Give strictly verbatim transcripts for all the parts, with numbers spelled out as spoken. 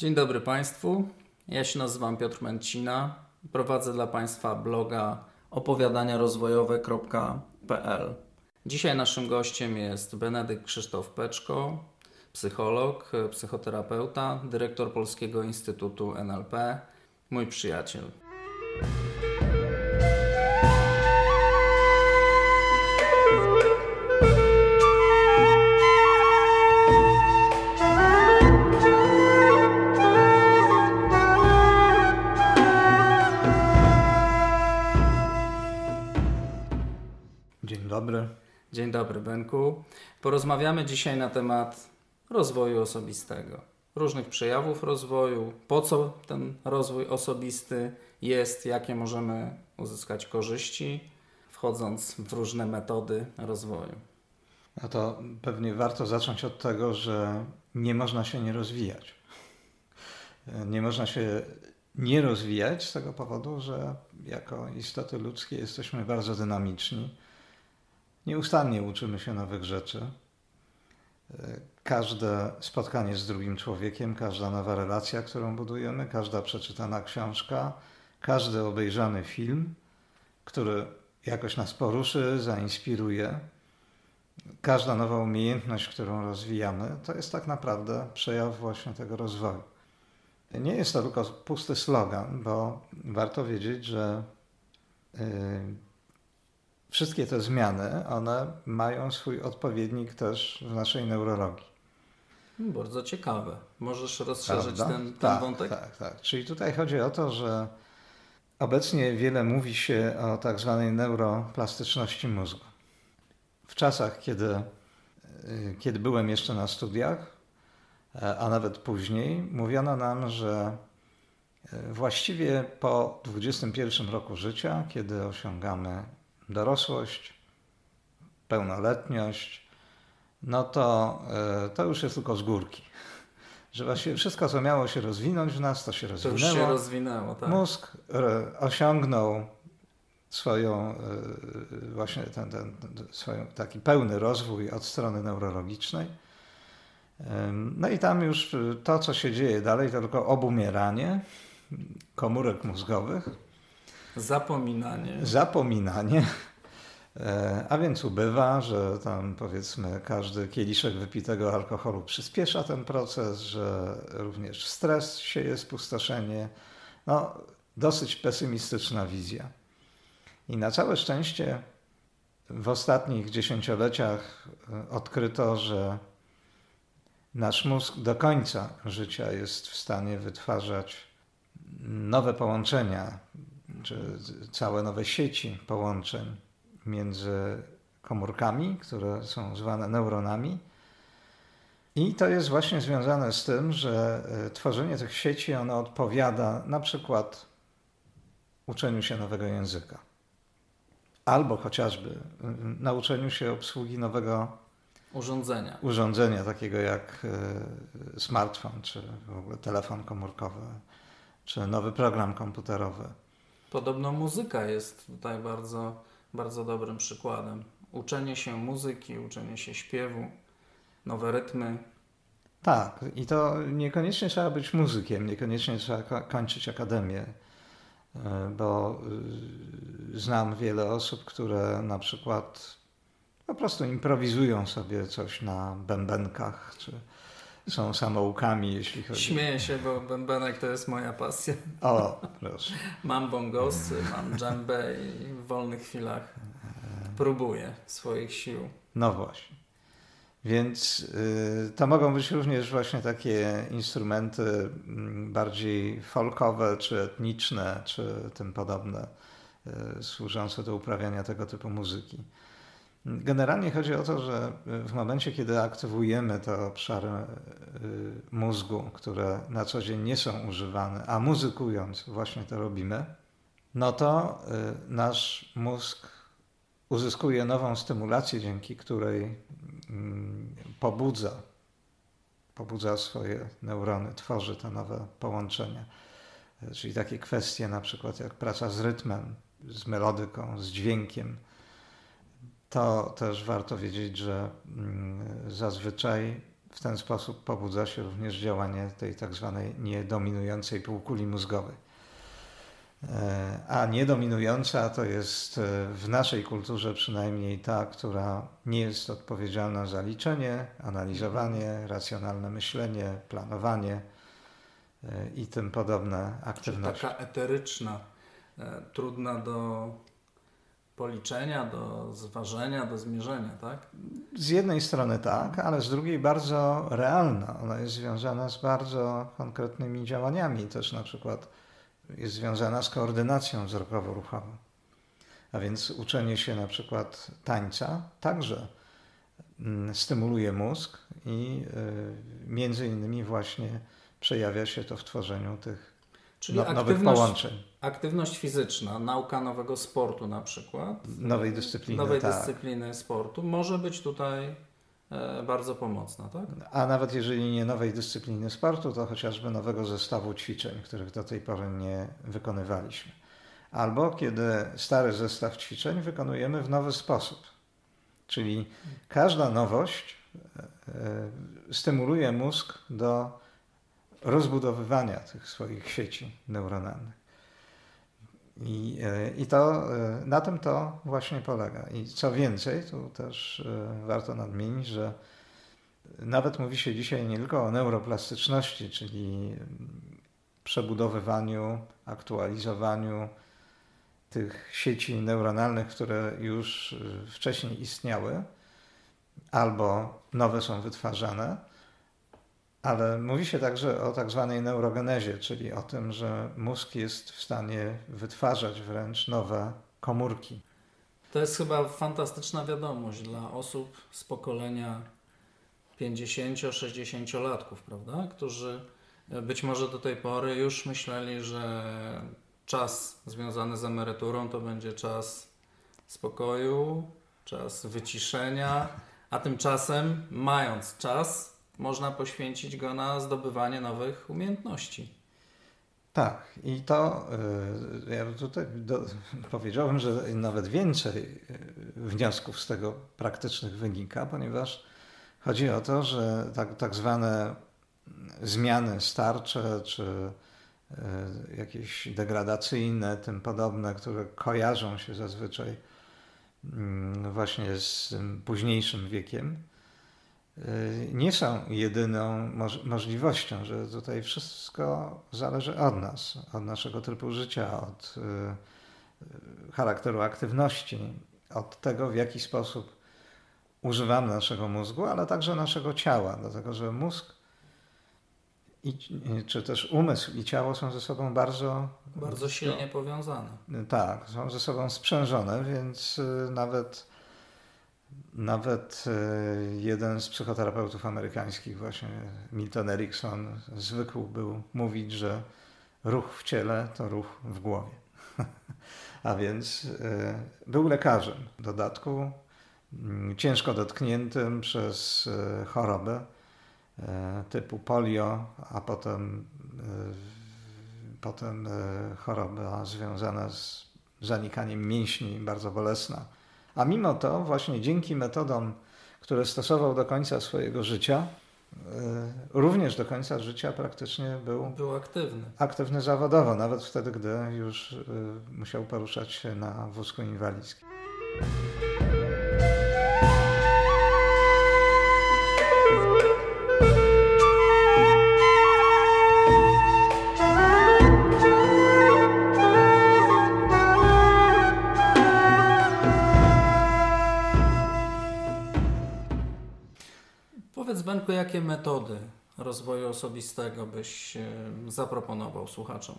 Dzień dobry Państwu, ja się nazywam Piotr Męcina, prowadzę dla Państwa bloga opowiadania rozwojowe kropka p l. Dzisiaj naszym gościem jest Benedykt Krzysztof Peczko, psycholog, psychoterapeuta, dyrektor Polskiego Instytutu N L P, mój przyjaciel. Dzień dobry. Dzień dobry, Benku. Porozmawiamy dzisiaj na temat rozwoju osobistego, różnych przejawów rozwoju, po co ten rozwój osobisty jest, jakie możemy uzyskać korzyści, wchodząc w różne metody rozwoju. No to pewnie warto zacząć od tego, że nie można się nie rozwijać. Nie można się nie rozwijać z tego powodu, że jako istoty ludzkie jesteśmy bardzo dynamiczni. Nieustannie uczymy się nowych rzeczy. Każde spotkanie z drugim człowiekiem, każda nowa relacja, którą budujemy, każda przeczytana książka, każdy obejrzany film, który jakoś nas poruszy, zainspiruje, każda nowa umiejętność, którą rozwijamy, to jest tak naprawdę przejaw właśnie tego rozwoju. Nie jest to tylko pusty slogan, bo warto wiedzieć, że yy, wszystkie te zmiany, one mają swój odpowiednik też w naszej neurologii. Bardzo ciekawe. Możesz rozszerzyć Prawda? ten, ten tak, wątek? Tak, tak. Czyli tutaj chodzi o to, że obecnie wiele mówi się o tak zwanej neuroplastyczności mózgu. W czasach, kiedy, kiedy byłem jeszcze na studiach, a nawet później, mówiono nam, że właściwie po dwudziestym pierwszym roku życia, kiedy osiągamy dorosłość, pełnoletność, no to, to już jest tylko z górki. Że właściwie wszystko, co miało się rozwinąć w nas, to się rozwinęło. To już się rozwinęło, tak. Mózg osiągnął swoją, właśnie ten, ten, ten, swoją taki pełny rozwój od strony neurologicznej. No i tam już to, co się dzieje dalej, to tylko obumieranie komórek mózgowych. Zapominanie. Zapominanie. A więc ubywa, że tam powiedzmy każdy kieliszek wypitego alkoholu przyspiesza ten proces, że również stres sieje spustoszenie. No, dosyć pesymistyczna wizja. I na całe szczęście w ostatnich dziesięcioleciach odkryto, że nasz mózg do końca życia jest w stanie wytwarzać nowe połączenia, czy całe nowe sieci połączeń między komórkami, które są zwane neuronami. I to jest właśnie związane z tym, że tworzenie tych sieci, ono odpowiada na przykład uczeniu się nowego języka. Albo chociażby nauczeniu się obsługi nowego urządzenia. urządzenia, takiego jak smartfon, czy w ogóle telefon komórkowy, czy nowy program komputerowy. Podobno muzyka jest tutaj bardzo, bardzo dobrym przykładem. Uczenie się muzyki, uczenie się śpiewu, nowe rytmy. Tak, i to niekoniecznie trzeba być muzykiem, niekoniecznie trzeba kończyć akademię, bo znam wiele osób, które na przykład po prostu improwizują sobie coś na bębenkach, czy są samoukami, jeśli chodzi... Śmieję się, bo bębenek to jest moja pasja. O, proszę. Mam bongosy, mam dżembę i w wolnych chwilach próbuję swoich sił. No właśnie. Więc y, to mogą być również właśnie takie instrumenty y, bardziej folkowe, czy etniczne, czy tym podobne, y, służące do uprawiania tego typu muzyki. Generalnie chodzi o to, że w momencie, kiedy aktywujemy te obszary mózgu, które na co dzień nie są używane, a muzykując właśnie to robimy, no to nasz mózg uzyskuje nową stymulację, dzięki której pobudza, pobudza swoje neurony, tworzy te nowe połączenia. Czyli takie kwestie na przykład jak praca z rytmem, z melodyką, z dźwiękiem. To też warto wiedzieć, że zazwyczaj w ten sposób pobudza się również działanie tej tak zwanej niedominującej półkuli mózgowej. A niedominująca to jest w naszej kulturze przynajmniej ta, która nie jest odpowiedzialna za liczenie, analizowanie, racjonalne myślenie, planowanie i tym podobne aktywności. Czyli taka eteryczna, trudna do policzenia, do zważenia, do zmierzenia, tak? Z jednej strony tak, ale z drugiej bardzo realna. Ona jest związana z bardzo konkretnymi działaniami. Też na przykład jest związana z koordynacją wzrokowo-ruchową. A więc uczenie się na przykład tańca także stymuluje mózg i między innymi właśnie przejawia się to w tworzeniu tych Czyli no, nowych połączeń. Aktywność fizyczna, nauka nowego sportu na przykład. Nowej dyscypliny, Nowej tak. dyscypliny sportu może być tutaj e, bardzo pomocna, tak? A nawet jeżeli nie nowej dyscypliny sportu, to chociażby nowego zestawu ćwiczeń, których do tej pory nie wykonywaliśmy. Albo kiedy stary zestaw ćwiczeń wykonujemy w nowy sposób. Czyli każda nowość e, stymuluje mózg do rozbudowywania tych swoich sieci neuronalnych. I, i to, na tym to właśnie polega. I co więcej, tu też warto nadmienić, że nawet mówi się dzisiaj nie tylko o neuroplastyczności, czyli przebudowywaniu, aktualizowaniu tych sieci neuronalnych, które już wcześniej istniały, albo nowe są wytwarzane, ale mówi się także o tak zwanej neurogenezie, czyli o tym, że mózg jest w stanie wytwarzać wręcz nowe komórki. To jest chyba fantastyczna wiadomość dla osób z pokolenia pięćdziesięcio-sześćdziesięciolatków, prawda? Którzy być może do tej pory już myśleli, że czas związany z emeryturą to będzie czas spokoju, czas wyciszenia, a tymczasem, mając czas, można poświęcić go na zdobywanie nowych umiejętności. Tak, i to yy, ja tutaj do, powiedziałbym, że nawet więcej wniosków z tego praktycznych wynika, ponieważ chodzi o to, że tak, tak zwane zmiany starcze czy yy, jakieś degradacyjne, tym podobne, które kojarzą się zazwyczaj yy, właśnie z tym późniejszym wiekiem, nie są jedyną moż- możliwością, że tutaj wszystko zależy od nas, od naszego trybu życia, od y, charakteru aktywności, od tego, w jaki sposób używamy naszego mózgu, ale także naszego ciała, dlatego że mózg i, czy też umysł i ciało są ze sobą bardzo... Bardzo silnie powiązane. Tak, są ze sobą sprzężone, więc y, nawet Nawet jeden z psychoterapeutów amerykańskich, właśnie Milton Erickson, zwykł był mówić, że ruch w ciele to ruch w głowie. A więc był lekarzem, w dodatku ciężko dotkniętym przez chorobę typu polio, a potem, potem choroba związana z zanikaniem mięśni, bardzo bolesna. A mimo to właśnie dzięki metodom, które stosował do końca swojego życia, również do końca życia praktycznie był, był aktywny. aktywny zawodowo, nawet wtedy, gdy już musiał poruszać się na wózku inwalidzkim. Powiedz, Benku, jakie metody rozwoju osobistego byś zaproponował słuchaczom?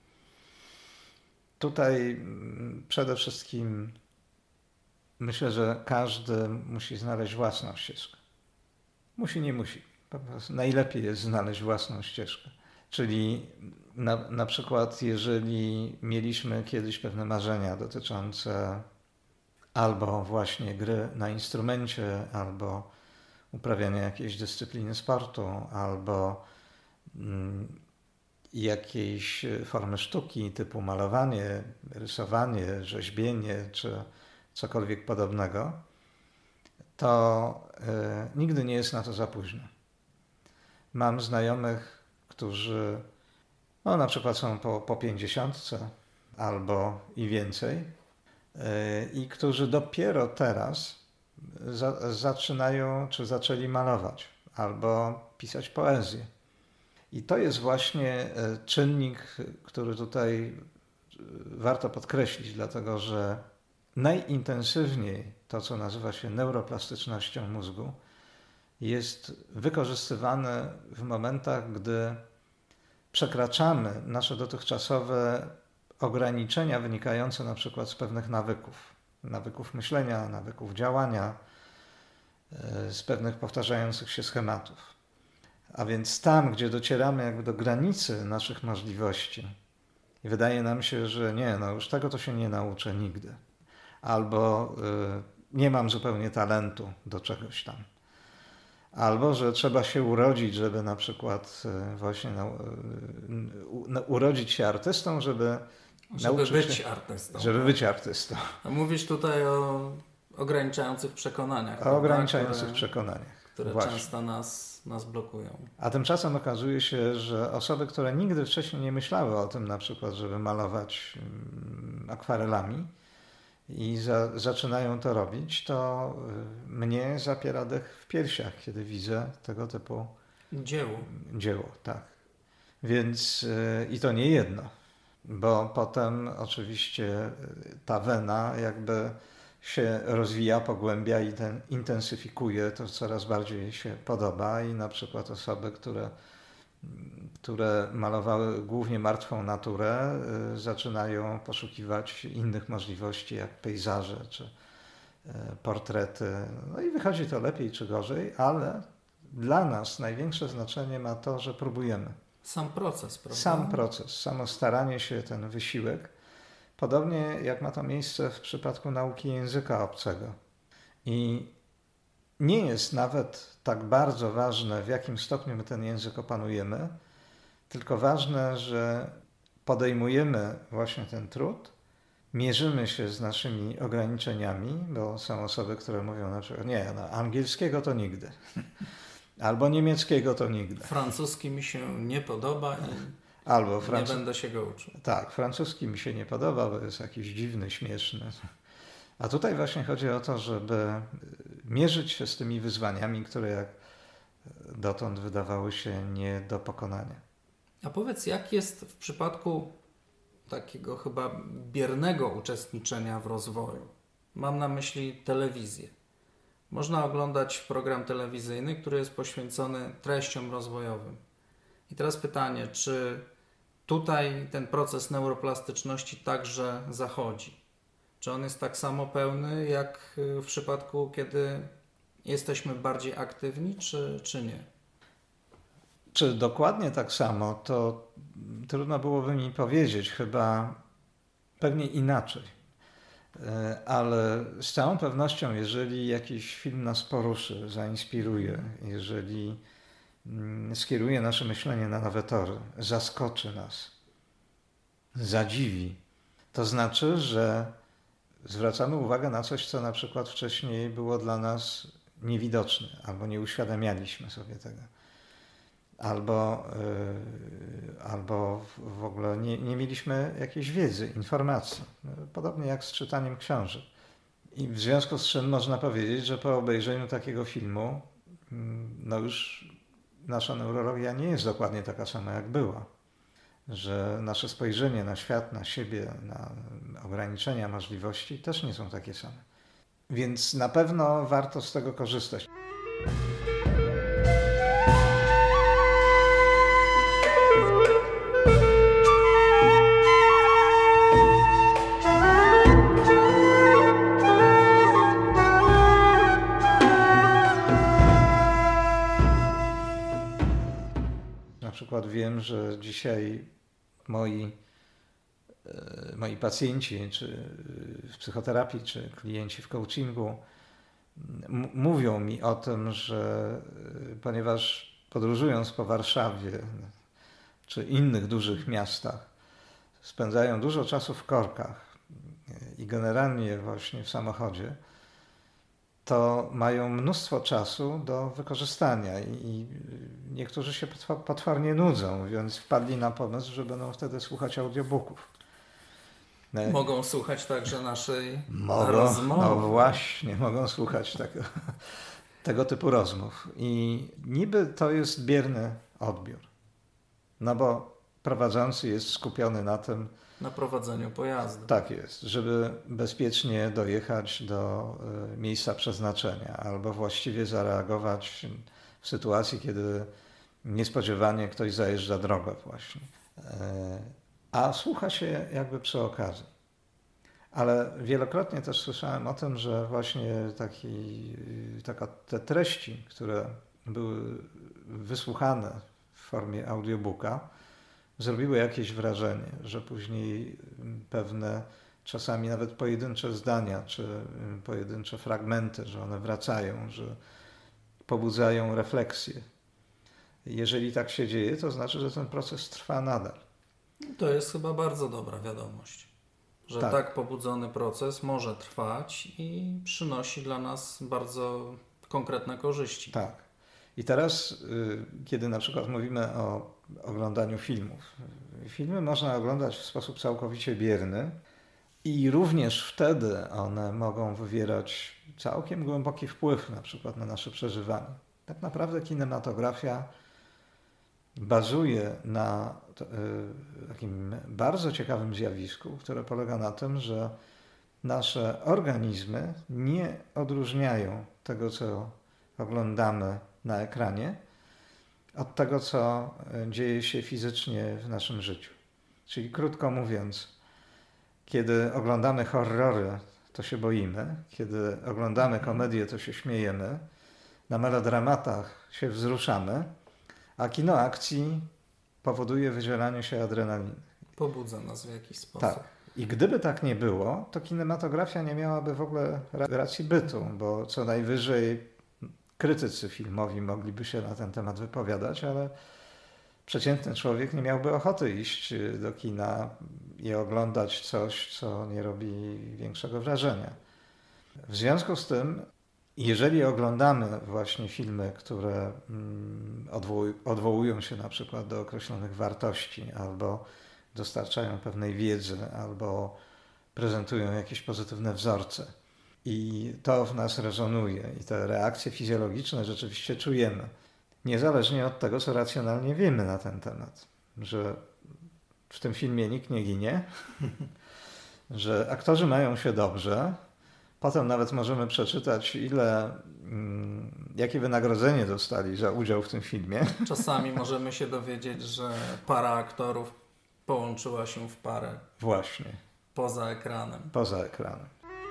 Tutaj przede wszystkim myślę, że każdy musi znaleźć własną ścieżkę. Musi, nie musi. Po prostu najlepiej jest znaleźć własną ścieżkę. Czyli na, na przykład jeżeli mieliśmy kiedyś pewne marzenia dotyczące albo właśnie gry na instrumencie, albo uprawiania jakiejś dyscypliny sportu, albo mm, jakiejś formy sztuki typu malowanie, rysowanie, rzeźbienie czy cokolwiek podobnego, to y, nigdy nie jest na to za późno. mam znajomych, którzy no, na przykład są po, po pięćdziesiątce albo i więcej yy, i którzy dopiero teraz za, zaczynają czy zaczęli malować albo pisać poezję. I to jest właśnie czynnik, który tutaj warto podkreślić, dlatego że najintensywniej to, co nazywa się neuroplastycznością mózgu, jest wykorzystywane w momentach, gdy przekraczamy nasze dotychczasowe ograniczenia wynikające na przykład z pewnych nawyków, nawyków myślenia, nawyków działania, z pewnych powtarzających się schematów. A więc tam, gdzie docieramy jakby do granicy naszych możliwości i wydaje nam się, że nie, no już tego to się nie nauczę nigdy. Albo y, nie mam zupełnie talentu do czegoś tam. Albo, że trzeba się urodzić, żeby na przykład y, właśnie na, y, y, urodzić się artystą, żeby, żeby nauczyć być się, artystą. Żeby być artystą. A mówisz tutaj o ograniczających przekonaniach. O ograniczających które, przekonaniach. Które Właśnie. często nas, nas blokują. A tymczasem okazuje się, że osoby, które nigdy wcześniej nie myślały o tym na przykład, żeby malować akwarelami i za, zaczynają to robić, to mnie zapiera dech w piersiach, kiedy widzę tego typu dzieło. dzieło, tak. Więc i to nie jedno, bo potem oczywiście ta wena jakby się rozwija, pogłębia i ten intensyfikuje, to coraz bardziej się podoba i na przykład osoby, które, które malowały głównie martwą naturę, y, zaczynają poszukiwać innych możliwości, jak pejzaże czy y, portrety. No i wychodzi to lepiej czy gorzej, ale dla nas największe znaczenie ma to, że próbujemy. Sam proces, prawda? Sam proces, samo staranie się, ten wysiłek. Podobnie jak ma to miejsce w przypadku nauki języka obcego. I nie jest nawet tak bardzo ważne, w jakim stopniu my ten język opanujemy, tylko ważne, że podejmujemy właśnie ten trud, mierzymy się z naszymi ograniczeniami, bo są osoby, które mówią na przykład, nie, no, angielskiego to nigdy, albo niemieckiego to nigdy. Francuski mi się nie podoba i Albo Francu... nie będę się go uczył. Tak, francuski mi się nie podoba, bo jest jakiś dziwny, śmieszny. A tutaj właśnie chodzi o to, żeby mierzyć się z tymi wyzwaniami, które jak dotąd wydawały się nie do pokonania. A powiedz, jak jest w przypadku takiego chyba biernego uczestniczenia w rozwoju? Mam na myśli telewizję. Można oglądać program telewizyjny, który jest poświęcony treściom rozwojowym. I teraz pytanie, czy tutaj ten proces neuroplastyczności także zachodzi? Czy on jest tak samo pełny, jak w przypadku, kiedy jesteśmy bardziej aktywni, czy, czy nie? Czy dokładnie tak samo, to trudno byłoby mi powiedzieć, chyba pewnie inaczej. Ale z całą pewnością, jeżeli jakiś film nas poruszy, zainspiruje, jeżeli skieruje nasze myślenie na nowe tory, zaskoczy nas, zadziwi, to znaczy, że zwracamy uwagę na coś, co na przykład wcześniej było dla nas niewidoczne, albo nie uświadamialiśmy sobie tego. Albo, yy, albo w ogóle nie, nie mieliśmy jakiejś wiedzy, informacji. Podobnie jak z czytaniem książek. I w związku z czym można powiedzieć, że po obejrzeniu takiego filmu no już nasza neurologia nie jest dokładnie taka sama, jak była. Że nasze spojrzenie na świat, na siebie, na ograniczenia możliwości też nie są takie same. Więc na pewno warto z tego korzystać. Na przykład wiem, że dzisiaj moi, moi pacjenci, czy w psychoterapii, czy klienci w coachingu m- mówią mi o tym, że ponieważ podróżując po Warszawie czy innych dużych miastach, spędzają dużo czasu w korkach i generalnie właśnie w samochodzie, to mają mnóstwo czasu do wykorzystania i, i niektórzy się potwornie nudzą, więc wpadli na pomysł, że będą wtedy słuchać audiobooków. Mogą słuchać także naszej mogą, rozmowy. No właśnie, mogą słuchać tego, tego typu rozmów. I niby to jest bierny odbiór, no bo prowadzący jest skupiony na tym, na prowadzeniu pojazdu. Tak jest, żeby bezpiecznie dojechać do miejsca przeznaczenia albo właściwie zareagować w sytuacji, kiedy niespodziewanie ktoś zajeżdża drogę właśnie. A słucha się jakby przy okazji. Ale wielokrotnie też słyszałem o tym, że właśnie taki, taka, te treści, które były wysłuchane w formie audiobooka, zrobiły jakieś wrażenie, że później pewne, czasami nawet pojedyncze zdania, czy pojedyncze fragmenty, że one wracają, że pobudzają refleksję. Jeżeli tak się dzieje, to znaczy, że ten proces trwa nadal. To jest chyba bardzo dobra wiadomość, że tak, tak pobudzony proces może trwać i przynosi dla nas bardzo konkretne korzyści. Tak. I teraz, kiedy na przykład mówimy o oglądaniu filmów. Filmy można oglądać w sposób całkowicie bierny i również wtedy one mogą wywierać całkiem głęboki wpływ na przykład na nasze przeżywanie. Tak naprawdę kinematografia bazuje na takim bardzo ciekawym zjawisku, które polega na tym, że nasze organizmy nie odróżniają tego, co oglądamy na ekranie, od tego, co dzieje się fizycznie w naszym życiu. Czyli krótko mówiąc, kiedy oglądamy horrory, to się boimy, kiedy oglądamy komedię, to się śmiejemy, na melodramatach się wzruszamy, a kino akcji powoduje wydzielanie się adrenaliny. Pobudza nas w jakiś sposób. Tak. I gdyby tak nie było, to kinematografia nie miałaby w ogóle racji bytu, bo co najwyżej krytycy filmowi mogliby się na ten temat wypowiadać, ale przeciętny człowiek nie miałby ochoty iść do kina i oglądać coś, co nie robi większego wrażenia. W związku z tym, jeżeli oglądamy właśnie filmy, które odwołują się na przykład do określonych wartości, albo dostarczają pewnej wiedzy, albo prezentują jakieś pozytywne wzorce, i to w nas rezonuje i te reakcje fizjologiczne rzeczywiście czujemy. Niezależnie od tego, co racjonalnie wiemy na ten temat. Że w tym filmie nikt nie ginie, że aktorzy mają się dobrze. Potem nawet możemy przeczytać, ile, jakie wynagrodzenie dostali za udział w tym filmie. Czasami możemy się dowiedzieć, że para aktorów połączyła się w parę. Właśnie. Poza ekranem. Poza ekranem.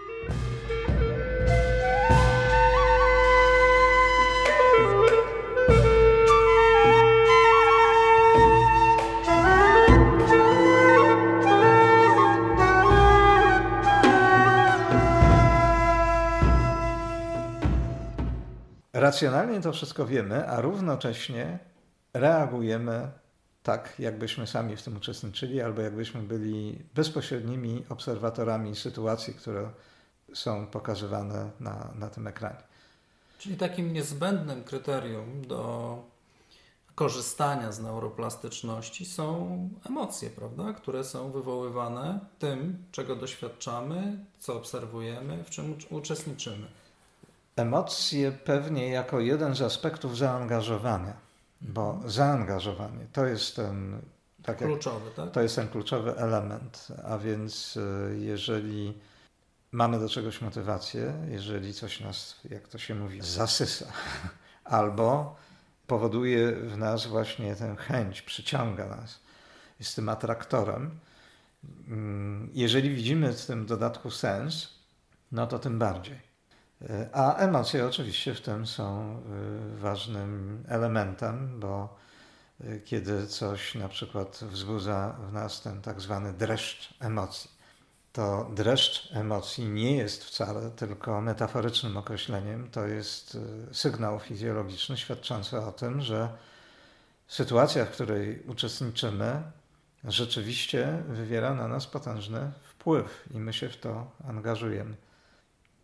Racjonalnie to wszystko wiemy, a równocześnie reagujemy tak, jakbyśmy sami w tym uczestniczyli, albo jakbyśmy byli bezpośrednimi obserwatorami sytuacji, które są pokazywane na, na tym ekranie. Czyli takim niezbędnym kryterium do korzystania z neuroplastyczności są emocje, prawda? Które są wywoływane tym, czego doświadczamy, co obserwujemy, w czym uczestniczymy. Emocje pewnie jako jeden z aspektów zaangażowania, bo zaangażowanie to jest ten, tak kluczowy, jak, tak? to jest ten kluczowy element, a więc jeżeli mamy do czegoś motywację, jeżeli coś nas, jak to się mówi, zasysa, albo powoduje w nas właśnie tę chęć, przyciąga nas, jest tym atraktorem. Jeżeli widzimy w tym dodatku sens, no to tym bardziej. A emocje oczywiście w tym są ważnym elementem, bo kiedy coś na przykład wzbudza w nas ten tak zwany dreszcz emocji, to dreszcz emocji nie jest wcale tylko metaforycznym określeniem, to jest sygnał fizjologiczny świadczący o tym, że sytuacja, w której uczestniczymy, rzeczywiście wywiera na nas potężny wpływ i my się w to angażujemy.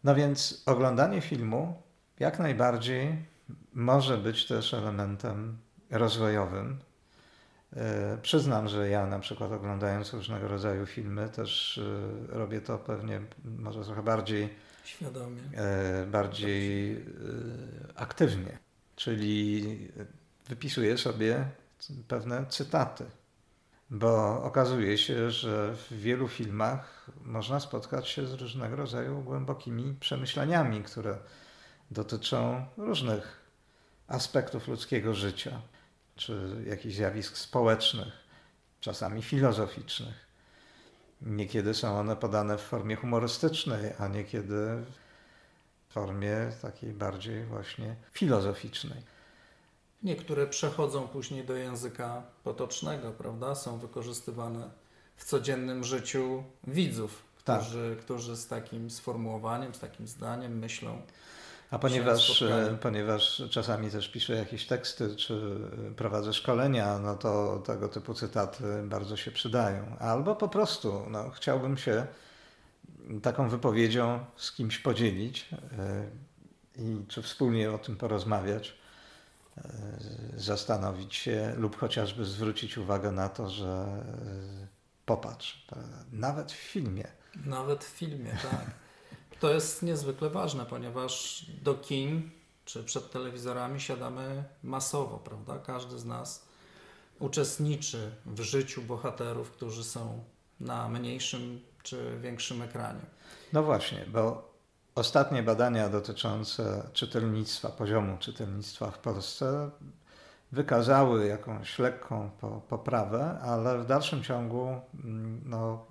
No więc oglądanie filmu jak najbardziej może być też elementem rozwojowym. E, przyznam, że ja na przykład oglądając różnego rodzaju filmy też e, robię to pewnie może trochę bardziej świadomie, e, bardziej e, aktywnie, czyli wypisuję sobie pewne cytaty, bo okazuje się, że w wielu filmach można spotkać się z różnego rodzaju głębokimi przemyśleniami, które dotyczą różnych aspektów ludzkiego życia, czy jakichś zjawisk społecznych, czasami filozoficznych. Niekiedy są one podane w formie humorystycznej, a niekiedy w formie takiej bardziej właśnie filozoficznej. Niektóre przechodzą później do języka potocznego, prawda? Są wykorzystywane w codziennym życiu widzów, którzy, tak. którzy z takim sformułowaniem, z takim zdaniem myślą. A ponieważ, ponieważ czasami też piszę jakieś teksty, czy prowadzę szkolenia, no to tego typu cytaty bardzo się przydają. Albo po prostu no, chciałbym się taką wypowiedzią z kimś podzielić yy, i czy wspólnie o tym porozmawiać, yy, zastanowić się lub chociażby zwrócić uwagę na to, że yy, popatrz, nawet w filmie. Nawet w filmie, tak. To jest niezwykle ważne, ponieważ do kin czy przed telewizorami siadamy masowo, prawda? Każdy z nas uczestniczy w życiu bohaterów, którzy są na mniejszym czy większym ekranie. No właśnie, bo ostatnie badania dotyczące czytelnictwa, poziomu czytelnictwa w Polsce wykazały jakąś lekką poprawę, ale w dalszym ciągu no,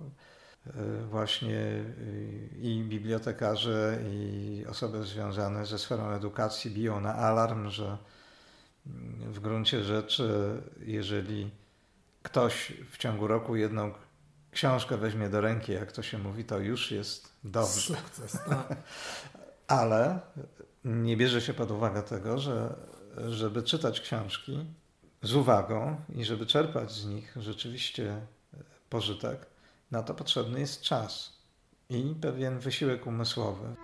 właśnie i bibliotekarze, i osoby związane ze sferą edukacji biją na alarm, że w gruncie rzeczy, jeżeli ktoś w ciągu roku jedną książkę weźmie do ręki, jak to się mówi, to już jest dobrze. Sukces, tak. Ale nie bierze się pod uwagę tego, że żeby czytać książki z uwagą i żeby czerpać z nich rzeczywiście pożytek, na to potrzebny jest czas i pewien wysiłek umysłowy.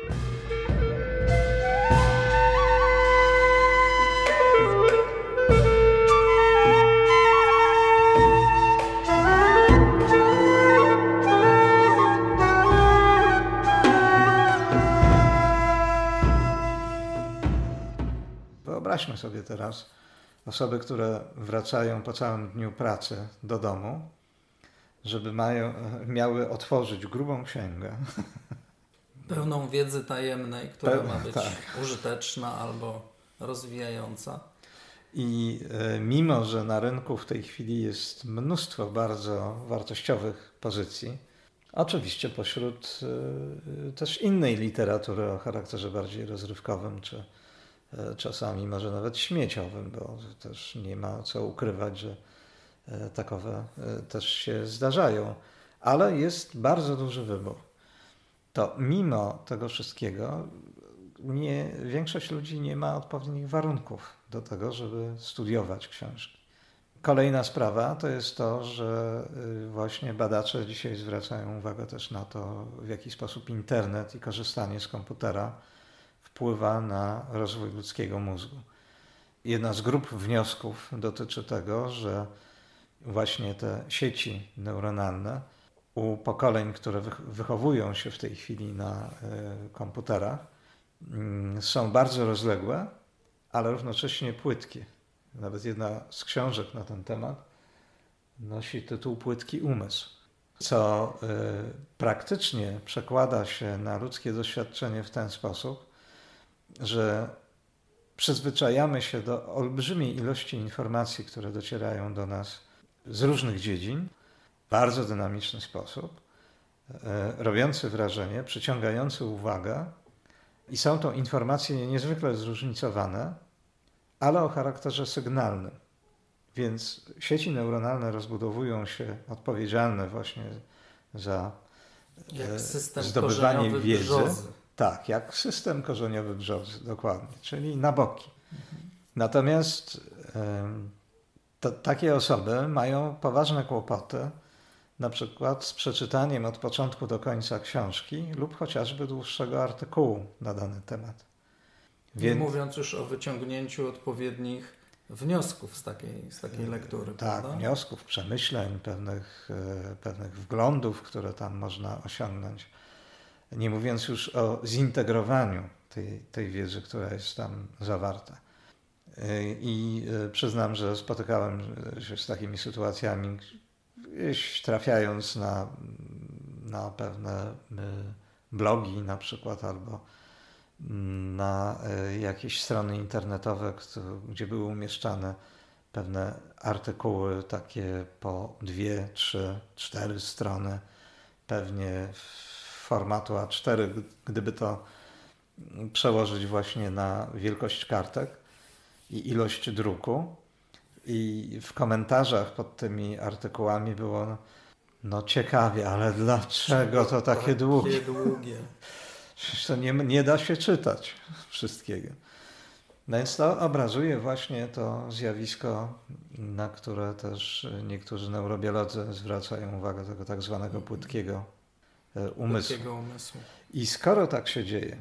Wyobraźmy sobie teraz osoby, które wracają po całym dniu pracy do domu, żeby mają, miały otworzyć grubą księgę. Pełną wiedzy tajemnej, która Pełna, ma być tak. użyteczna albo rozwijająca. I e, mimo, że na rynku w tej chwili jest mnóstwo bardzo wartościowych pozycji, oczywiście pośród e, też innej literatury o charakterze bardziej rozrywkowym, czy e, czasami może nawet śmieciowym, bo też nie ma co ukrywać, że takowe też się zdarzają, ale jest bardzo duży wybór. To mimo tego wszystkiego nie, większość ludzi nie ma odpowiednich warunków do tego, żeby studiować książki. Kolejna sprawa to jest to, że właśnie badacze dzisiaj zwracają uwagę też na to, w jaki sposób internet i korzystanie z komputera wpływa na rozwój ludzkiego mózgu. Jedna z grup wniosków dotyczy tego, że właśnie te sieci neuronalne u pokoleń, które wychowują się w tej chwili na komputerach, są bardzo rozległe, ale równocześnie płytkie. Nawet jedna z książek na ten temat nosi tytuł Płytki umysł, co praktycznie przekłada się na ludzkie doświadczenie w ten sposób, że przyzwyczajamy się do olbrzymiej ilości informacji, które docierają do nas z różnych dziedzin, w bardzo dynamiczny sposób, robiący wrażenie, przyciągający uwagę i są to informacje niezwykle zróżnicowane, ale o charakterze sygnalnym. Więc sieci neuronalne rozbudowują się odpowiedzialne właśnie za jak system zdobywanie wiedzy. Brzozy. Tak, jak system korzeniowy brzozy, dokładnie, czyli na boki. Mhm. Natomiast to takie osoby mają poważne kłopoty na przykład z przeczytaniem od początku do końca książki lub chociażby dłuższego artykułu na dany temat. Więc... Nie mówiąc już o wyciągnięciu odpowiednich wniosków z takiej, z takiej lektury. Tak, prawda? wniosków, przemyśleń, pewnych, pewnych wglądów, które tam można osiągnąć. Nie mówiąc już o zintegrowaniu tej, tej wiedzy, która jest tam zawarta. I przyznam, że spotykałem się z takimi sytuacjami, gdzieś trafiając na, na pewne blogi na przykład, albo na jakieś strony internetowe, gdzie były umieszczane pewne artykuły takie po dwie, trzy, cztery strony, pewnie formatu A cztery, gdyby to przełożyć właśnie na wielkość kartek i ilość druku. I w komentarzach pod tymi artykułami było no ciekawie, ale dlaczego to takie długie? długie. Przecież to nie, nie da się czytać wszystkiego. No więc to obrazuje właśnie to zjawisko, na które też niektórzy neurobiolodzy zwracają uwagę, tego tak zwanego płytkiego umysłu. Płytkiego umysłu. I skoro tak się dzieje,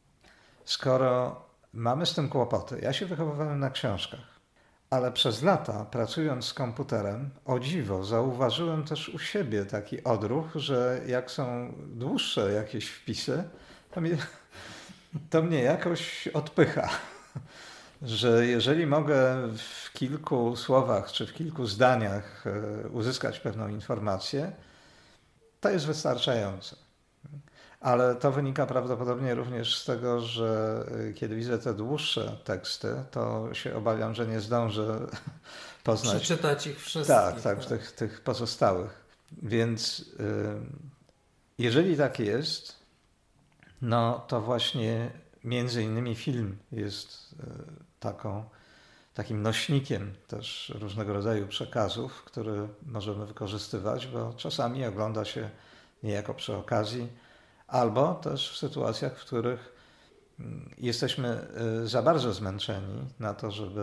skoro mamy z tym kłopoty, ja się wychowywałem na książkach, ale przez lata pracując z komputerem, o dziwo, zauważyłem też u siebie taki odruch, że jak są dłuższe jakieś wpisy, to mnie, to mnie jakoś odpycha. Że jeżeli mogę w kilku słowach czy w kilku zdaniach uzyskać pewną informację, to jest wystarczające. Ale to wynika prawdopodobnie również z tego, że kiedy widzę te dłuższe teksty, to się obawiam, że nie zdążę poznać. Przeczytać ich wszystkich. Tak, tak, tak. Tych, tych pozostałych. Więc jeżeli tak jest, no to właśnie między innymi film jest taką, takim nośnikiem też różnego rodzaju przekazów, które możemy wykorzystywać, bo czasami ogląda się niejako przy okazji, albo też w sytuacjach, w których jesteśmy za bardzo zmęczeni na to, żeby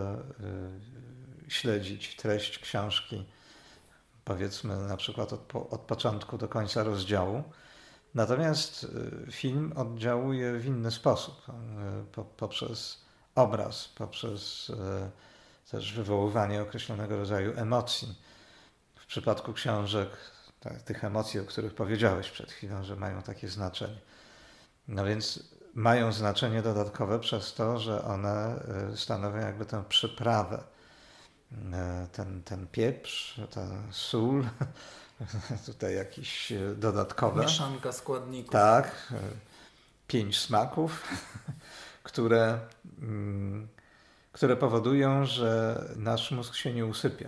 śledzić treść książki, powiedzmy na przykład od, od początku do końca rozdziału. Natomiast film oddziałuje w inny sposób, poprzez obraz, poprzez też wywoływanie określonego rodzaju emocji. W przypadku książek, tak, tych emocji, o których powiedziałeś przed chwilą, że mają takie znaczenie. No więc mają znaczenie dodatkowe przez to, że one stanowią jakby tę przyprawę. Ten, ten pieprz, ta sól, tutaj jakieś dodatkowe. Mieszanka składników. Tak, pięć smaków, które, które powodują, że nasz mózg się nie usypia.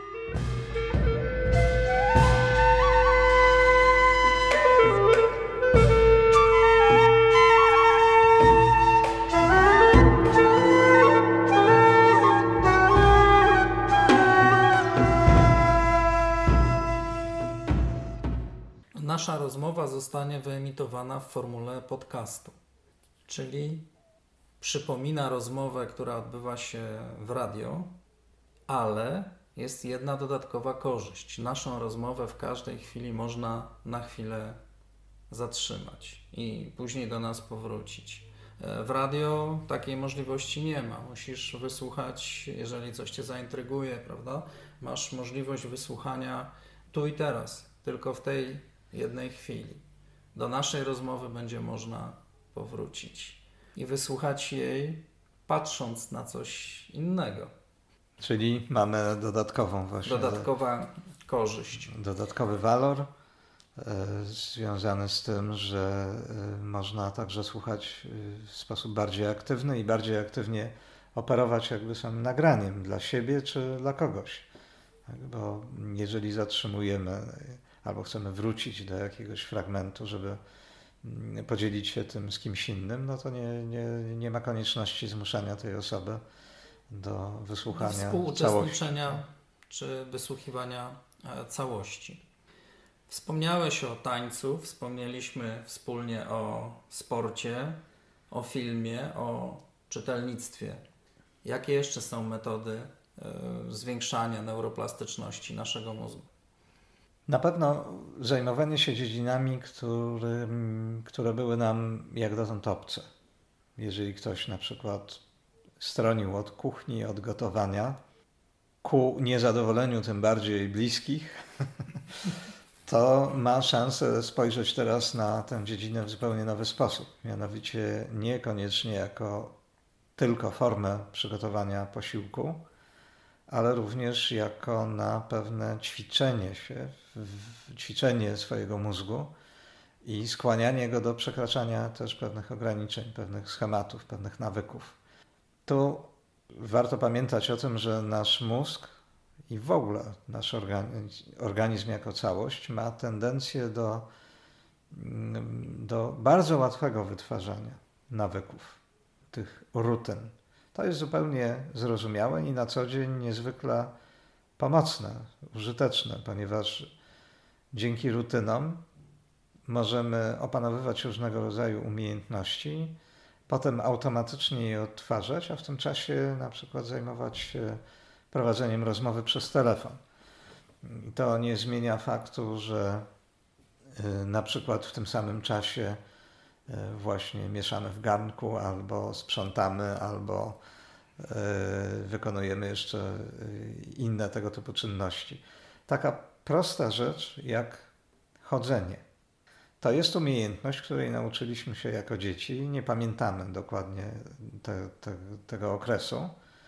Nasza rozmowa zostanie wyemitowana w formule podcastu, czyli przypomina rozmowę, która odbywa się w radio, ale jest jedna dodatkowa korzyść. Naszą rozmowę w każdej chwili można na chwilę zatrzymać i później do nas powrócić. W radio takiej możliwości nie ma. Musisz wysłuchać, jeżeli coś Cię zaintryguje, prawda? Masz możliwość wysłuchania tu i teraz, tylko w tej jednej chwili. Do naszej rozmowy będzie można powrócić i wysłuchać jej, patrząc na coś innego. Czyli mamy dodatkową właśnie... Dodatkowa korzyść. Dodatkowy walor e, związany z tym, że e, można także słuchać w sposób bardziej aktywny i bardziej aktywnie operować jakby samym nagraniem dla siebie czy dla kogoś. Tak, bo jeżeli zatrzymujemy albo chcemy wrócić do jakiegoś fragmentu, żeby podzielić się tym z kimś innym, no to nie, nie, nie ma konieczności zmuszania tej osoby do wysłuchania współuczestniczenia całości. Czy wysłuchiwania całości. Wspomniałeś o tańcu, wspomnieliśmy wspólnie o sporcie, o filmie, o czytelnictwie. Jakie jeszcze są metody zwiększania neuroplastyczności naszego mózgu? Na pewno zajmowanie się dziedzinami, który, które były nam jak dotąd obce. Jeżeli ktoś na przykład stronił od kuchni, od gotowania, ku niezadowoleniu tym bardziej bliskich, to ma szansę spojrzeć teraz na tę dziedzinę w zupełnie nowy sposób. Mianowicie niekoniecznie jako tylko formę przygotowania posiłku, ale również jako na pewne ćwiczenie się, ćwiczenie swojego mózgu i skłanianie go do przekraczania też pewnych ograniczeń, pewnych schematów, pewnych nawyków. Tu warto pamiętać o tym, że nasz mózg i w ogóle nasz organizm, organizm jako całość ma tendencję do, do bardzo łatwego wytwarzania nawyków, tych rutyn. To jest zupełnie zrozumiałe i na co dzień niezwykle pomocne, użyteczne, ponieważ dzięki rutynom możemy opanowywać różnego rodzaju umiejętności, potem automatycznie je odtwarzać, a w tym czasie na przykład zajmować się prowadzeniem rozmowy przez telefon. I to nie zmienia faktu, że na przykład w tym samym czasie właśnie mieszamy w garnku, albo sprzątamy, albo wykonujemy jeszcze inne tego typu czynności. Taka prosta rzecz jak chodzenie. To jest umiejętność, której nauczyliśmy się jako dzieci. Nie pamiętamy dokładnie te, te, tego okresu,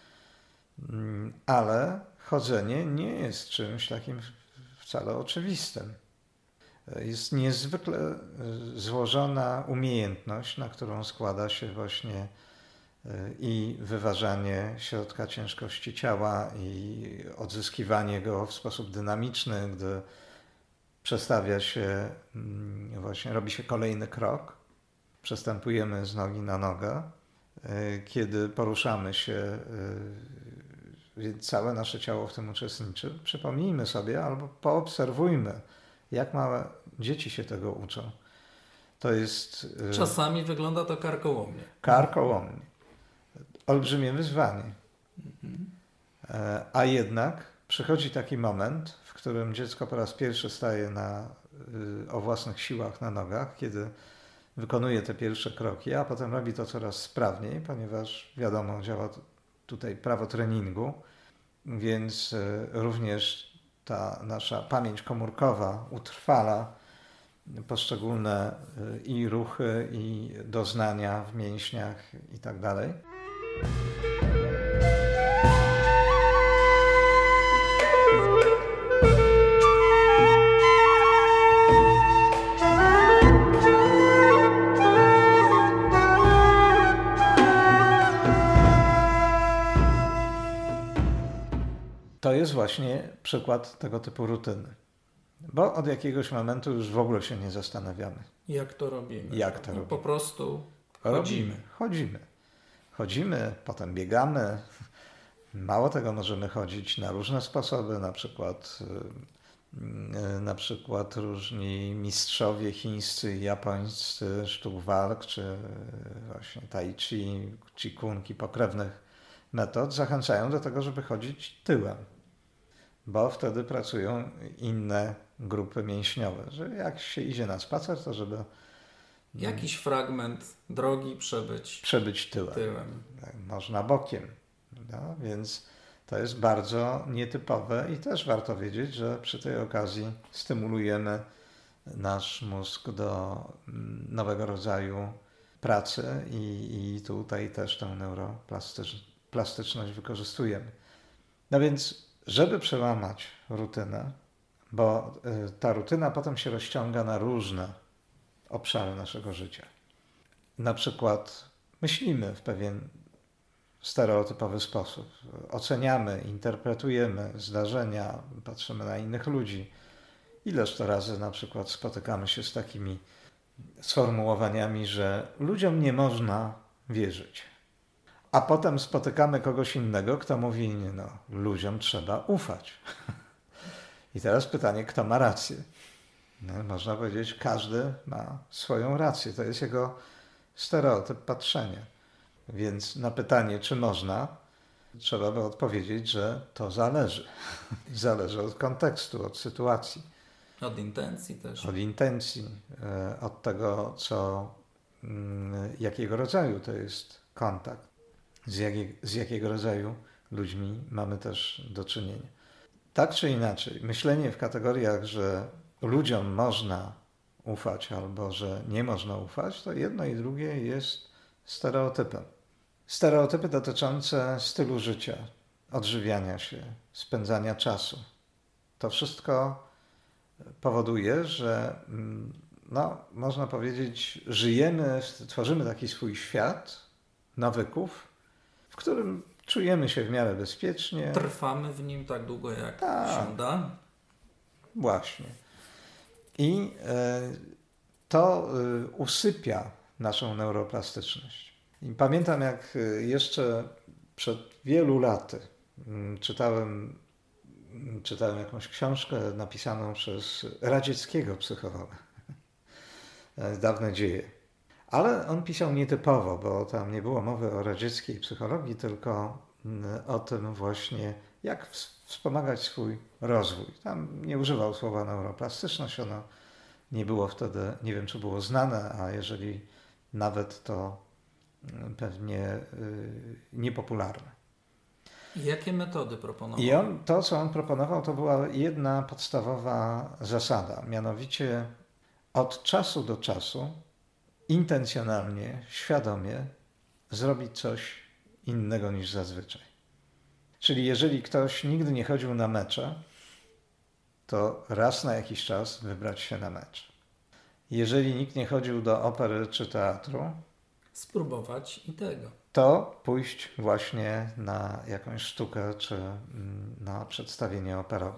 ale chodzenie nie jest czymś takim wcale oczywistym. Jest niezwykle złożona umiejętność, na którą składa się właśnie i wyważanie środka ciężkości ciała i odzyskiwanie go w sposób dynamiczny, gdy przestawia się, właśnie robi się kolejny krok, przestępujemy z nogi na nogę, kiedy poruszamy się, więc całe nasze ciało w tym uczestniczy. Przypomnijmy sobie albo poobserwujmy, jak małe dzieci się tego uczą. To jest... Czasami wygląda to karkołomnie. Karkołomnie. Olbrzymie wyzwanie. Mhm. A jednak przychodzi taki moment, w którym dziecko po raz pierwszy staje na, o własnych siłach na nogach, kiedy wykonuje te pierwsze kroki, a potem robi to coraz sprawniej, ponieważ wiadomo, działa tutaj prawo treningu, więc również ta nasza pamięć komórkowa utrwala poszczególne i ruchy, i doznania w mięśniach i tak dalej. To jest właśnie przykład tego typu rutyny. Bo od jakiegoś momentu już w ogóle się nie zastanawiamy. Jak to robimy? Jak to no, robimy? Po prostu chodzimy. chodzimy. Chodzimy. Chodzimy, potem biegamy. Mało tego, możemy chodzić na różne sposoby, na przykład, na przykład różni mistrzowie chińscy i japońscy sztuk walk, czy właśnie tai chi, qigong, pokrewnych metod zachęcają do tego, żeby chodzić tyłem, bo wtedy pracują inne grupy mięśniowe, że jak się idzie na spacer, to żeby jakiś fragment drogi przebyć, przebyć tyłem. tyłem. Można bokiem. No, więc to jest bardzo nietypowe i też warto wiedzieć, że przy tej okazji stymulujemy nasz mózg do nowego rodzaju pracy i, i tutaj też tę neuroplastyczność wykorzystujemy. No więc, żeby przełamać rutynę, bo ta rutyna potem się rozciąga na różne obszary naszego życia. Na przykład myślimy w pewien stereotypowy sposób. Oceniamy, interpretujemy zdarzenia, patrzymy na innych ludzi. Ileż to razy na przykład spotykamy się z takimi sformułowaniami, że ludziom nie można wierzyć. A potem spotykamy kogoś innego, kto mówi, nie no, ludziom trzeba ufać. I teraz pytanie, kto ma rację? No, można powiedzieć, każdy ma swoją rację. To jest jego stereotyp patrzenia. Więc na pytanie, czy można, trzeba by odpowiedzieć, że to zależy. Zależy od kontekstu, od sytuacji. Od intencji też. Od intencji, od tego, co, jakiego rodzaju to jest kontakt, z, jakiej, z jakiego rodzaju ludźmi mamy też do czynienia. Tak czy inaczej, myślenie w kategoriach, że ludziom można ufać albo że nie można ufać, to jedno i drugie jest stereotypem. Stereotypy dotyczące stylu życia, odżywiania się, spędzania czasu. To wszystko powoduje, że no, można powiedzieć, żyjemy, tworzymy taki swój świat nawyków, w którym czujemy się w miarę bezpiecznie. Trwamy w nim tak długo, jak tak, się da. Właśnie. I to usypia naszą neuroplastyczność. I pamiętam, jak jeszcze przed wielu laty czytałem, czytałem jakąś książkę napisaną przez radzieckiego psychologa. Dawne dzieje. Ale on pisał nietypowo, bo tam nie było mowy o radzieckiej psychologii, tylko o tym właśnie, jak wspomagać swój rozwój. Tam nie używał słowa neuroplastyczność, ono nie było wtedy, nie wiem czy było znane, a jeżeli nawet, to pewnie niepopularne. I jakie metody proponował? I on, to, co on proponował, to była jedna podstawowa zasada, mianowicie od czasu do czasu intencjonalnie, świadomie zrobić coś innego niż zazwyczaj. Czyli jeżeli ktoś nigdy nie chodził na mecze, to raz na jakiś czas wybrać się na mecz. Jeżeli nikt nie chodził do opery czy teatru, spróbować i tego. To pójść właśnie na jakąś sztukę czy na przedstawienie operowe.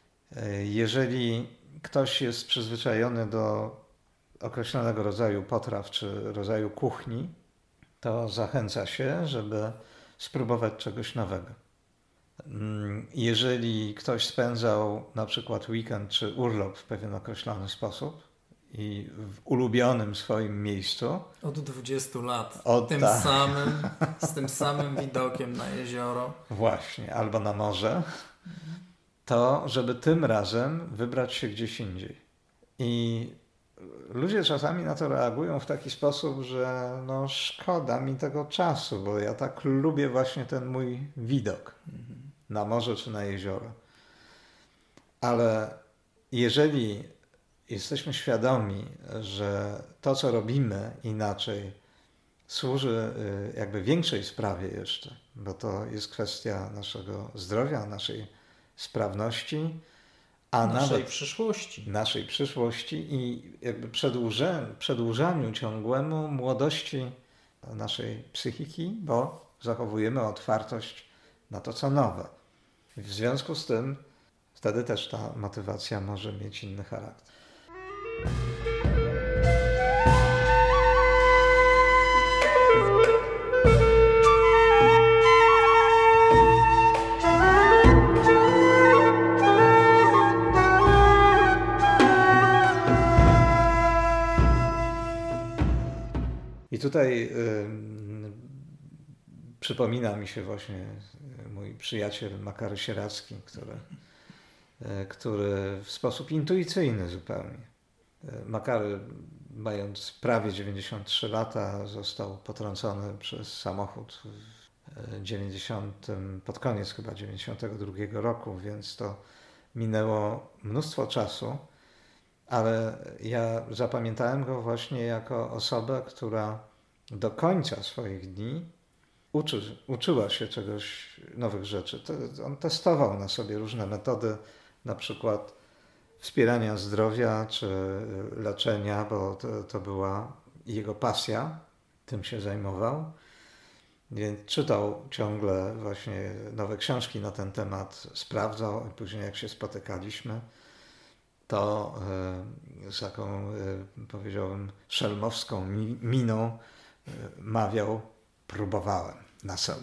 Jeżeli ktoś jest przyzwyczajony do określonego rodzaju potraw czy rodzaju kuchni, to zachęca się, żeby spróbować czegoś nowego. Jeżeli ktoś spędzał na przykład weekend czy urlop w pewien określony sposób i w ulubionym swoim miejscu. Od dwudziestu lat. Od tym ta... samym, z tym samym widokiem na jezioro. Właśnie, albo na morze. To, żeby tym razem wybrać się gdzieś indziej. I ludzie czasami na to reagują w taki sposób, że no szkoda mi tego czasu, bo ja tak lubię właśnie ten mój widok na morze czy na jezioro. Ale jeżeli jesteśmy świadomi, że to, co robimy inaczej, służy jakby większej sprawie jeszcze, bo to jest kwestia naszego zdrowia, naszej sprawności, a naszej nawet przyszłości. Naszej przyszłości i jakby przedłużeniu, przedłużaniu ciągłemu młodości naszej psychiki, bo zachowujemy otwartość na to, co nowe. W związku z tym wtedy też ta motywacja może mieć inny charakter. I tutaj y, przypomina mi się właśnie mój przyjaciel Makary Sieracki, który, y, który w sposób intuicyjny zupełnie. Makary, mając prawie dziewięćdziesiąt trzy lata, został potrącony przez samochód w dziewięćdziesiątym, pod koniec chyba dziewięćdziesiątego drugiego roku, więc to minęło mnóstwo czasu. Ale ja zapamiętałem go właśnie jako osobę, która do końca swoich dni uczy, uczyła się czegoś, nowych rzeczy. On testował na sobie różne metody, na przykład wspierania zdrowia czy leczenia, bo to, to była jego pasja, tym się zajmował. Więc czytał ciągle właśnie nowe książki na ten temat, sprawdzał, i później jak się spotykaliśmy, to z taką, powiedziałbym, szelmowską miną mawiał, próbowałem na sobie.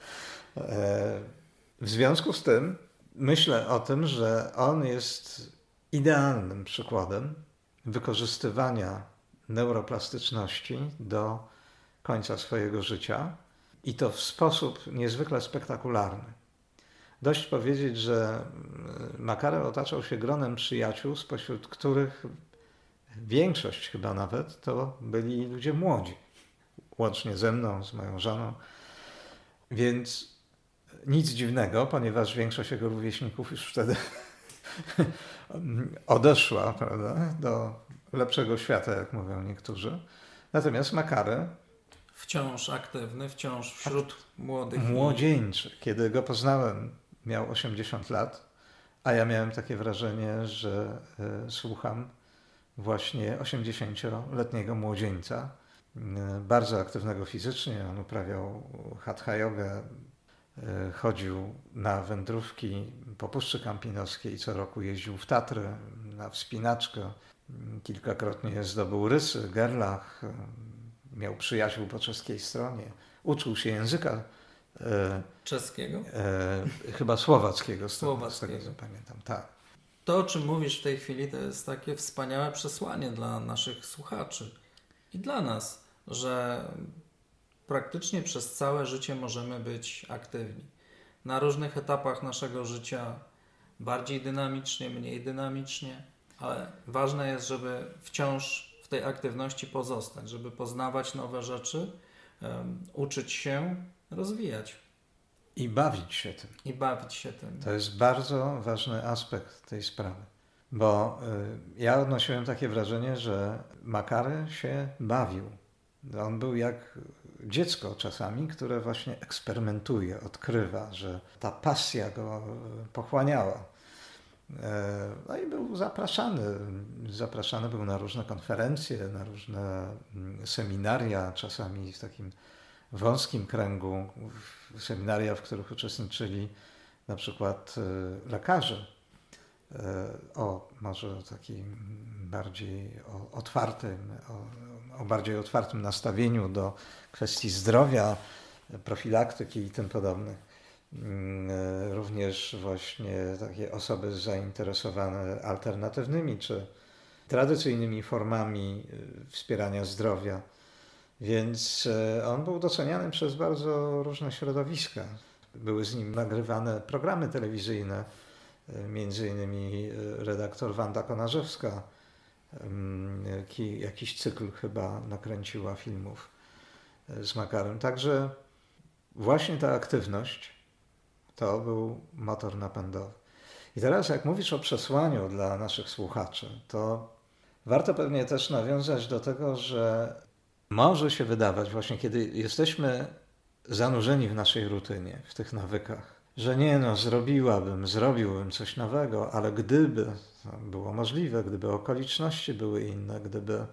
W związku z tym myślę o tym, że on jest idealnym przykładem wykorzystywania neuroplastyczności do końca swojego życia i to w sposób niezwykle spektakularny. Dość powiedzieć, że Makary otaczał się gronem przyjaciół, spośród których większość chyba nawet to byli ludzie młodzi. Łącznie ze mną, z moją żoną. Więc nic dziwnego, ponieważ większość jego rówieśników już wtedy odeszła, prawda, do lepszego świata, jak mówią niektórzy. Natomiast Makary wciąż aktywny, wciąż wśród młodych. Młodzieńczy. Kiedy go poznałem, miał osiemdziesiąt lat, a ja miałem takie wrażenie, że y, słucham właśnie osiemdziesięcioletniego młodzieńca, y, bardzo aktywnego fizycznie. On uprawiał hatha jogę, y, chodził na wędrówki po Puszczy Kampinoskiej, co roku jeździł w Tatry na wspinaczkę, y, kilkakrotnie zdobył rysy, gerlach, y, miał przyjaciół po czeskiej stronie, uczył się języka e, czeskiego? E, chyba słowackiego, z tego, Słowackiego. z tego co pamiętam. Tak. To, o czym mówisz w tej chwili, to jest takie wspaniałe przesłanie dla naszych słuchaczy i dla nas, że praktycznie przez całe życie możemy być aktywni. Na różnych etapach naszego życia, bardziej dynamicznie, mniej dynamicznie, ale ważne jest, żeby wciąż w tej aktywności pozostać, żeby poznawać nowe rzeczy, um, uczyć się, rozwijać. I bawić się tym. I bawić się tym. To jest bardzo ważny aspekt tej sprawy. Bo y, ja odnosiłem takie wrażenie, że Makary się bawił. On był jak dziecko czasami, które właśnie eksperymentuje, odkrywa, że ta pasja go pochłaniała. No i był zapraszany. Zapraszany był na różne konferencje, na różne seminaria, czasami w takim wąskim kręgu, seminaria, w których uczestniczyli na przykład lekarze o może takim bardziej otwartym, o, o bardziej otwartym nastawieniu do kwestii zdrowia, profilaktyki i tym podobnych. Również właśnie takie osoby zainteresowane alternatywnymi czy tradycyjnymi formami wspierania zdrowia. Więc on był doceniany przez bardzo różne środowiska. Były z nim nagrywane programy telewizyjne, między innymi redaktor Wanda Konarzewska jakiś cykl chyba nakręciła filmów z Makarem. Także właśnie ta aktywność to był motor napędowy. I teraz jak mówisz o przesłaniu dla naszych słuchaczy, to warto pewnie też nawiązać do tego, że może się wydawać właśnie, kiedy jesteśmy zanurzeni w naszej rutynie, w tych nawykach, że nie no, zrobiłabym, zrobiłbym coś nowego, ale gdyby było możliwe, gdyby okoliczności były inne, gdyby,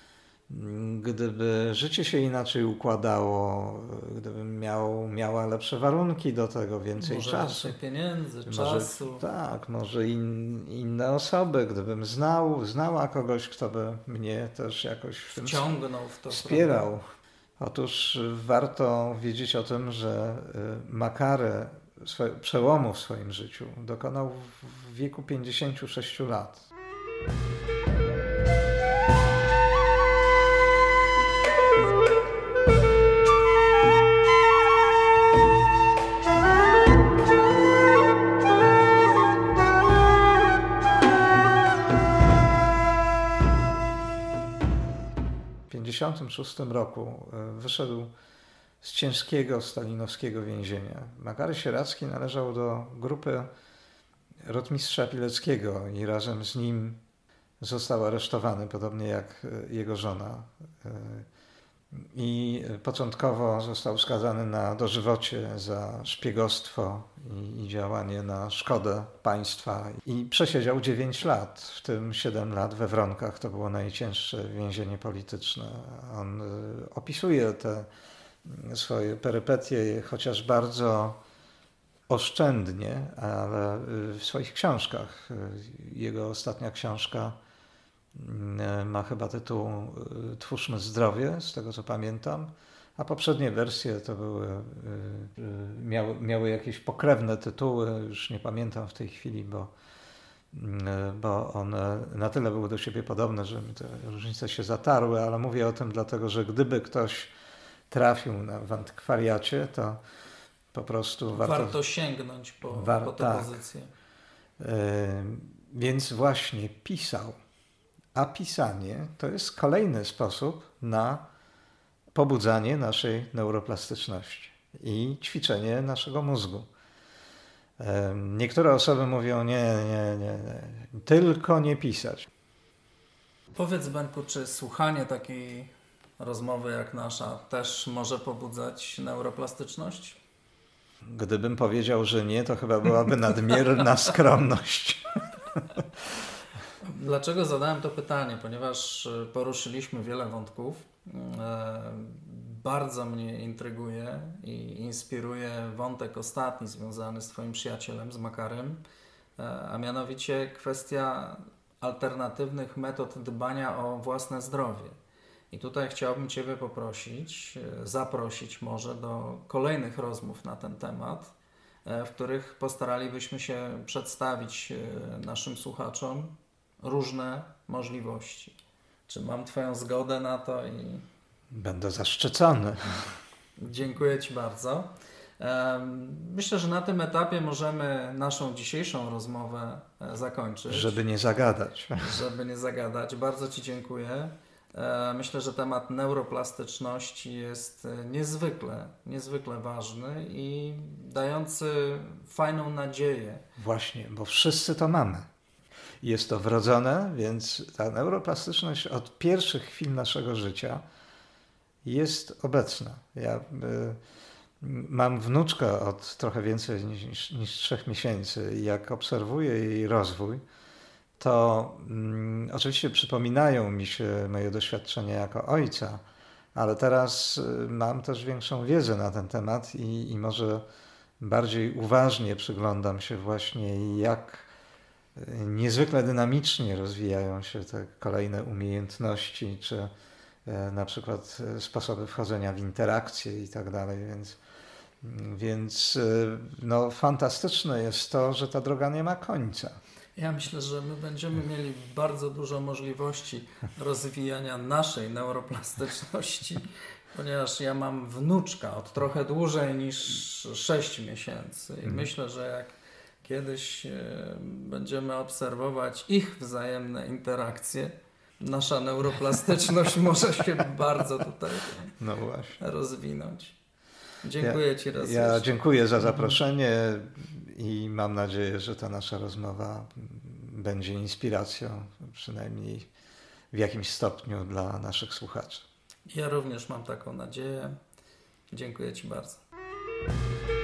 gdyby życie się inaczej układało, gdybym miał, miała lepsze warunki do tego, więcej może czasu. Może pieniędzy, może, czasu. Tak, może in, inne osoby, gdybym znał, znała kogoś, kto by mnie też jakoś w tym wciągnął w to. wspierał. Prawda? Otóż warto wiedzieć o tym, że Makary swoje, przełomu w swoim życiu dokonał w wieku pięćdziesięciu sześciu lat. W tysiąc dziewięćset pięćdziesiątym szóstym roku wyszedł z ciężkiego stalinowskiego więzienia. Makary Sieradzki należał do grupy rotmistrza Pileckiego i razem z nim został aresztowany, podobnie jak jego żona. I początkowo został skazany na dożywocie za szpiegostwo i, i działanie na szkodę państwa. I przesiedział dziewięć lat, w tym siedem lat we Wronkach. To było najcięższe więzienie polityczne. On opisuje te swoje perypetie, chociaż bardzo oszczędnie, ale w swoich książkach. Jego ostatnia książka ma chyba tytuł Twórzmy zdrowie, z tego co pamiętam, a poprzednie wersje to były, miały, miały jakieś pokrewne tytuły, już nie pamiętam w tej chwili, bo, bo one na tyle były do siebie podobne, że te różnice się zatarły, ale mówię o tym dlatego, że gdyby ktoś trafił na, w antykwariacie, to, po prostu warto, warto sięgnąć po, war, po tę tak. pozycję. Yy, więc właśnie pisał. A pisanie to jest kolejny sposób na pobudzanie naszej neuroplastyczności i ćwiczenie naszego mózgu. Yy, niektóre osoby mówią, nie, nie, nie, nie, tylko nie pisać. Powiedz, Benku, czy słuchanie takiej rozmowy jak nasza też może pobudzać neuroplastyczność? Gdybym powiedział, że nie, to chyba byłaby nadmierna skromność. Dlaczego zadałem to pytanie? Ponieważ poruszyliśmy wiele wątków. Bardzo mnie intryguje i inspiruje wątek ostatni związany z Twoim przyjacielem, z Makarym, a mianowicie kwestia alternatywnych metod dbania o własne zdrowie. I tutaj chciałbym Ciebie poprosić, zaprosić może do kolejnych rozmów na ten temat, w których postaralibyśmy się przedstawić naszym słuchaczom różne możliwości. Czy mam Twoją zgodę na to? I będę zaszczycony. Dziękuję Ci bardzo. Myślę, że na tym etapie możemy naszą dzisiejszą rozmowę zakończyć. Żeby nie zagadać. Żeby nie zagadać. Bardzo Ci dziękuję. Myślę, że temat neuroplastyczności jest niezwykle, niezwykle ważny i dający fajną nadzieję. Właśnie, bo wszyscy to mamy. Jest to wrodzone, więc ta neuroplastyczność od pierwszych chwil naszego życia jest obecna. Ja y, mam wnuczkę od trochę więcej niż, niż trzech miesięcy i jak obserwuję jej rozwój, to mm, oczywiście przypominają mi się moje doświadczenia jako ojca, ale teraz y, mam też większą wiedzę na ten temat i, i może bardziej uważnie przyglądam się właśnie, jak niezwykle dynamicznie rozwijają się te kolejne umiejętności, czy e, na przykład sposoby wchodzenia w interakcje i tak dalej, więc, więc no, fantastyczne jest to, że ta droga nie ma końca. Ja myślę, że my będziemy mieli bardzo dużo możliwości rozwijania naszej neuroplastyczności, ponieważ ja mam wnuczka od trochę dłużej niż sześć miesięcy i myślę, że jak kiedyś będziemy obserwować ich wzajemne interakcje, nasza neuroplastyczność może się bardzo tutaj no właśnie. rozwinąć. Dziękuję ja, Ci raz Ja jeszcze. dziękuję za zaproszenie i mam nadzieję, że ta nasza rozmowa będzie inspiracją, przynajmniej w jakimś stopniu dla naszych słuchaczy. Ja również mam taką nadzieję. Dziękuję Ci bardzo.